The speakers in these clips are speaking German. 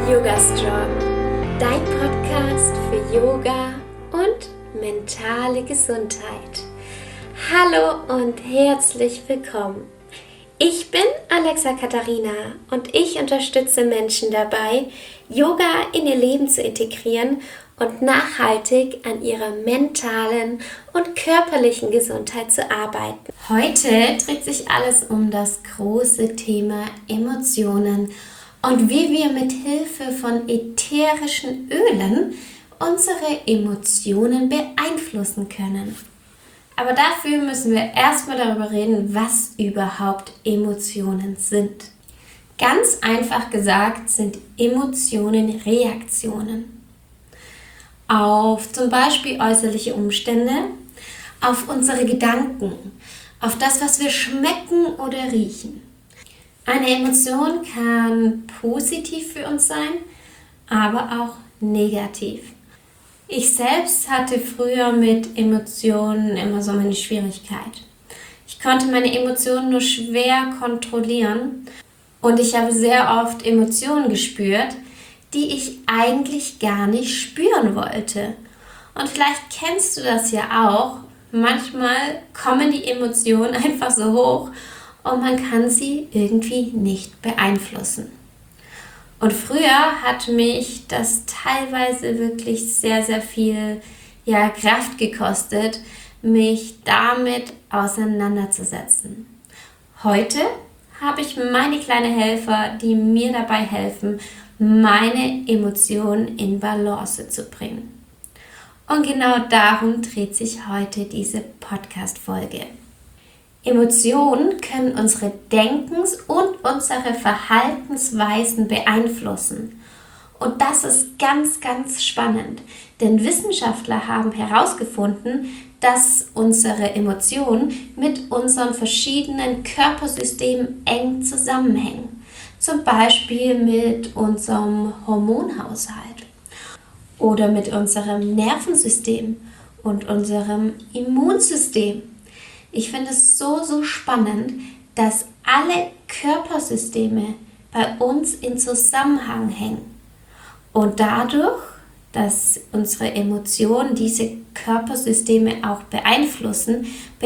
Yoga Strong, dein Podcast für Yoga und mentale Gesundheit. Hallo und herzlich willkommen. Ich bin Alexa Katharina und ich unterstütze Menschen dabei, Yoga in ihr Leben zu integrieren und nachhaltig an ihrer mentalen und körperlichen Gesundheit zu arbeiten. Heute dreht sich alles um das große Thema Emotionen und wie wir mit Hilfe von ätherischen Ölen unsere Emotionen beeinflussen können. Aber dafür müssen wir erstmal darüber reden, was überhaupt Emotionen sind. Ganz einfach gesagt sind Emotionen Reaktionen auf zum Beispiel äußerliche Umstände, auf unsere Gedanken, auf das, was wir schmecken oder riechen. Eine Emotion kann positiv für uns sein, aber auch negativ. Ich selbst hatte früher mit Emotionen immer so meine Schwierigkeit. Ich konnte meine Emotionen nur schwer kontrollieren und ich habe sehr oft Emotionen gespürt, die ich eigentlich gar nicht spüren wollte. Und vielleicht kennst du das ja auch. Manchmal kommen die Emotionen einfach so hoch und man kann sie irgendwie nicht beeinflussen. Und früher hat mich das teilweise wirklich sehr, sehr viel Kraft gekostet, mich damit auseinanderzusetzen. Heute habe ich meine kleinen Helfer, die mir dabei helfen, meine Emotionen in Balance zu bringen. Und genau darum dreht sich heute diese Podcast-Folge. Emotionen können unsere Denkens- und unsere Verhaltensweisen beeinflussen. Und das ist ganz, ganz spannend, denn Wissenschaftler haben herausgefunden, dass unsere Emotionen mit unseren verschiedenen Körpersystemen eng zusammenhängen. Zum Beispiel mit unserem Hormonhaushalt oder mit unserem Nervensystem und unserem Immunsystem. Ich finde es so spannend, dass alle Körpersysteme bei uns in Zusammenhang hängen. Und dadurch, dass unsere Emotionen diese Körpersysteme auch beeinflussen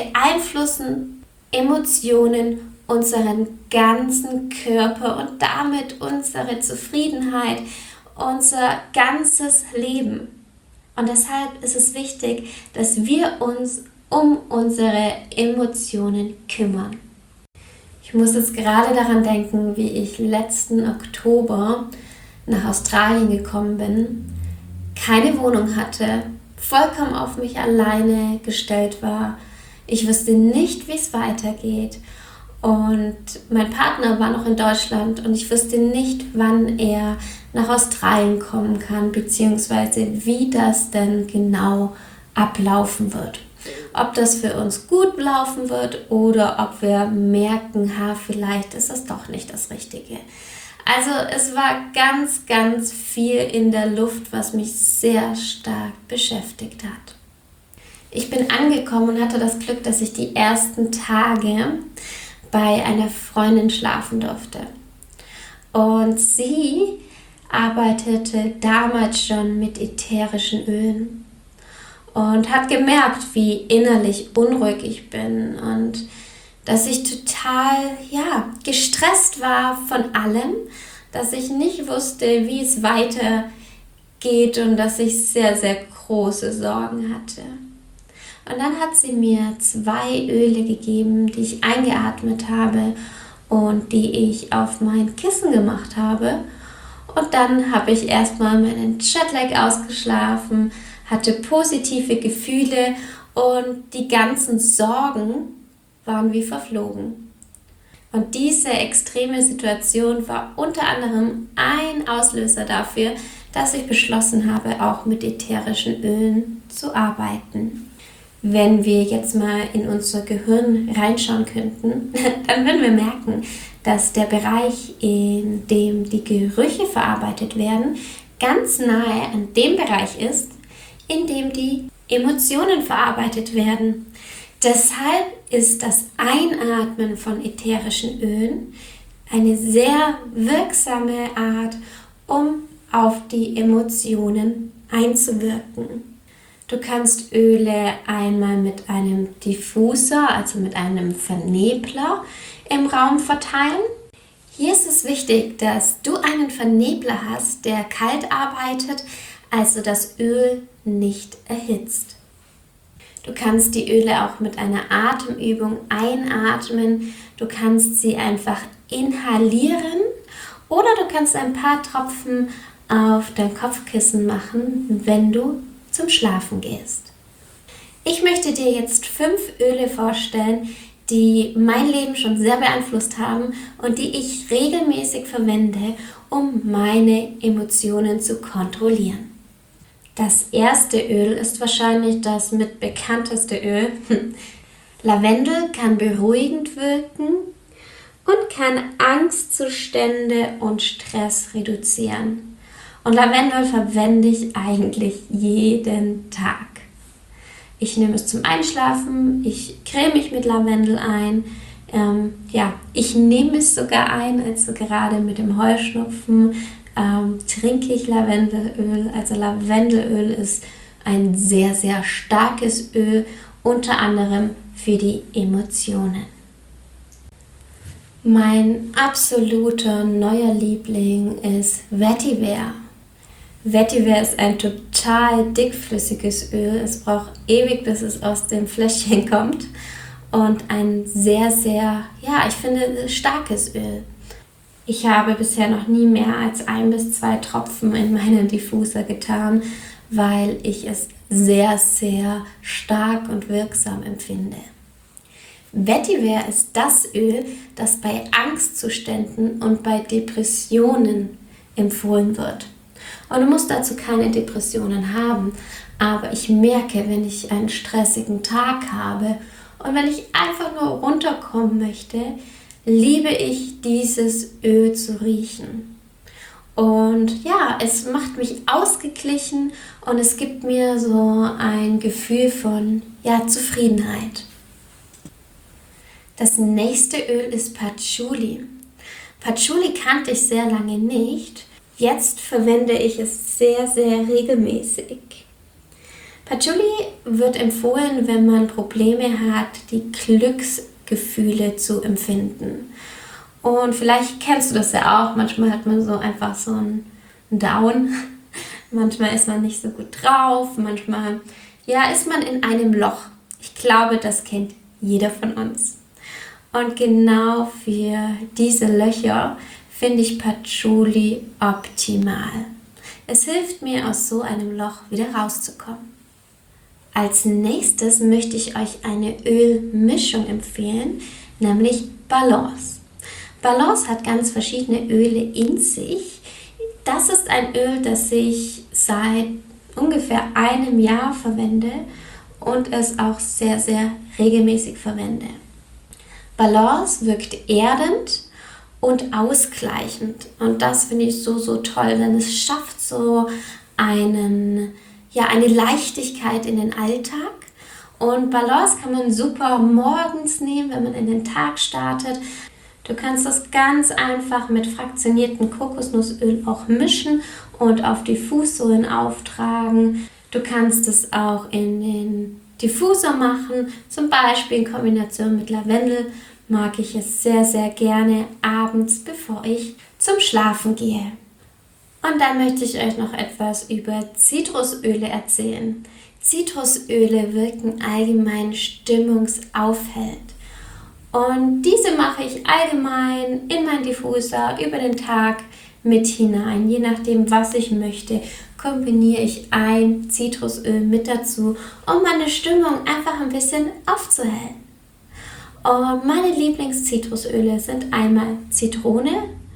Emotionen unseren ganzen Körper und damit unsere Zufriedenheit, unser ganzes Leben. Und deshalb ist es wichtig, dass wir uns um unsere Emotionen kümmern. Ich muss jetzt gerade daran denken, wie ich letzten Oktober nach Australien gekommen bin, keine Wohnung hatte, vollkommen auf mich alleine gestellt war. Ich wusste nicht, wie es weitergeht. Und mein Partner war noch in Deutschland und ich wusste nicht, wann er nach Australien kommen kann, beziehungsweise wie das denn genau ablaufen wird. Ob das für uns gut laufen wird oder ob wir merken, vielleicht ist das doch nicht das Richtige. Also es war ganz, ganz viel in der Luft, was mich sehr stark beschäftigt hat. Ich bin angekommen und hatte das Glück, dass ich die ersten Tage bei einer Freundin schlafen durfte. Und sie arbeitete damals schon mit ätherischen Ölen. Und hat gemerkt, wie innerlich unruhig ich bin und dass ich total gestresst war von allem, dass ich nicht wusste, wie es weitergeht und dass ich sehr, sehr große Sorgen hatte. Und dann hat sie mir 2 Öle gegeben, die ich eingeatmet habe und die ich auf mein Kissen gemacht habe. Und dann habe ich erstmal meinen Jetlag ausgeschlafen, hatte positive Gefühle und die ganzen Sorgen waren wie verflogen. Und diese extreme Situation war unter anderem ein Auslöser dafür, dass ich beschlossen habe, auch mit ätherischen Ölen zu arbeiten. Wenn wir jetzt mal in unser Gehirn reinschauen könnten, dann würden wir merken, dass der Bereich, in dem die Gerüche verarbeitet werden, ganz nahe an dem Bereich ist, in dem die Emotionen verarbeitet werden. Deshalb ist das Einatmen von ätherischen Ölen eine sehr wirksame Art, um auf die Emotionen einzuwirken. Du kannst Öle einmal mit einem Diffuser, also mit einem Vernebler im Raum verteilen. Hier ist es wichtig, dass du einen Vernebler hast, der kalt arbeitet, also das Öl nicht erhitzt. Du kannst die Öle auch mit einer Atemübung einatmen. Du kannst sie einfach inhalieren oder du kannst ein paar Tropfen auf dein Kopfkissen machen, wenn du zum Schlafen gehst. Ich möchte dir jetzt 5 Öle vorstellen, die mein Leben schon sehr beeinflusst haben und die ich regelmäßig verwende, um meine Emotionen zu kontrollieren. Das erste Öl ist wahrscheinlich das mit bekannteste Öl. Lavendel kann beruhigend wirken und kann Angstzustände und Stress reduzieren. Und Lavendel verwende ich eigentlich jeden Tag. Ich nehme es zum Einschlafen, ich creme mich mit Lavendel ein. Ich nehme es sogar ein, also gerade mit dem Heuschnupfen trinke ich Lavendelöl. Also Lavendelöl ist ein sehr, sehr starkes Öl, unter anderem für die Emotionen. Mein absoluter neuer Liebling ist Vetiver. Vetiver ist ein total dickflüssiges Öl. Es braucht ewig, bis es aus dem Fläschchen kommt. Und ein sehr, sehr, ich finde, starkes Öl. Ich habe bisher noch nie mehr als 1 bis 2 Tropfen in meinen Diffuser getan, weil ich es sehr, sehr stark und wirksam empfinde. Vetiver ist das Öl, das bei Angstzuständen und bei Depressionen empfohlen wird. Und du musst dazu keine Depressionen haben, aber ich merke, wenn ich einen stressigen Tag habe und wenn ich einfach nur runterkommen möchte, liebe ich dieses Öl zu riechen. Und es macht mich ausgeglichen und es gibt mir so ein Gefühl von Zufriedenheit. Das nächste Öl ist Patchouli. Patchouli kannte ich sehr lange nicht. Jetzt verwende ich es sehr, sehr regelmäßig. Patchouli wird empfohlen, wenn man Probleme hat, die Glücksgefühle zu empfinden. Und vielleicht kennst du das ja auch. Manchmal hat man so einfach so einen Down. Manchmal ist man nicht so gut drauf. Manchmal ist man in einem Loch. Ich glaube, das kennt jeder von uns. Und genau für diese Löcher finde ich Patchouli optimal. Es hilft mir, aus so einem Loch wieder rauszukommen. Als nächstes möchte ich euch eine Ölmischung empfehlen, nämlich Balance. Balance hat ganz verschiedene Öle in sich. Das ist ein Öl, das ich seit ungefähr 1 Jahr verwende und es auch sehr, sehr regelmäßig verwende. Balance wirkt erdend und ausgleichend und das finde ich so, so toll, denn es schafft so eine Leichtigkeit in den Alltag. Und Balance kann man super morgens nehmen, wenn man in den Tag startet. Du kannst das ganz einfach mit fraktioniertem Kokosnussöl auch mischen und auf Diffussohlen auftragen. Du kannst es auch in den Diffusor machen, zum Beispiel in Kombination mit Lavendel. Mag ich es sehr, sehr gerne abends, bevor ich zum Schlafen gehe. Und dann möchte ich euch noch etwas über Zitrusöle erzählen. Zitrusöle wirken allgemein stimmungsaufhellend. Und diese mache ich allgemein in meinen Diffuser über den Tag mit hinein. Je nachdem, was ich möchte, kombiniere ich ein Zitrusöl mit dazu, um meine Stimmung einfach ein bisschen aufzuhellen. Und meine Lieblings-Zitrusöle sind einmal Zitrone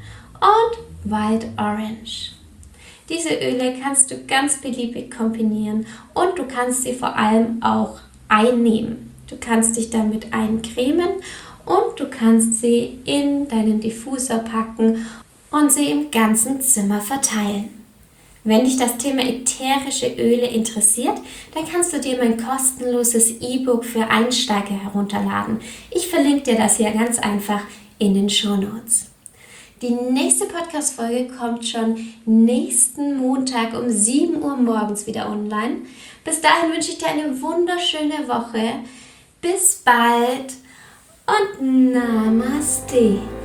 und Wild Orange. Diese Öle kannst du ganz beliebig kombinieren und du kannst sie vor allem auch einnehmen. Du kannst dich damit eincremen und du kannst sie in deinen Diffuser packen und sie im ganzen Zimmer verteilen. Wenn dich das Thema ätherische Öle interessiert, dann kannst du dir mein kostenloses E-Book für Einsteiger herunterladen. Ich verlinke dir das hier ganz einfach in den Shownotes. Die nächste Podcast-Folge kommt schon nächsten Montag um 7 Uhr morgens wieder online. Bis dahin wünsche ich dir eine wunderschöne Woche. Bis bald und Namaste.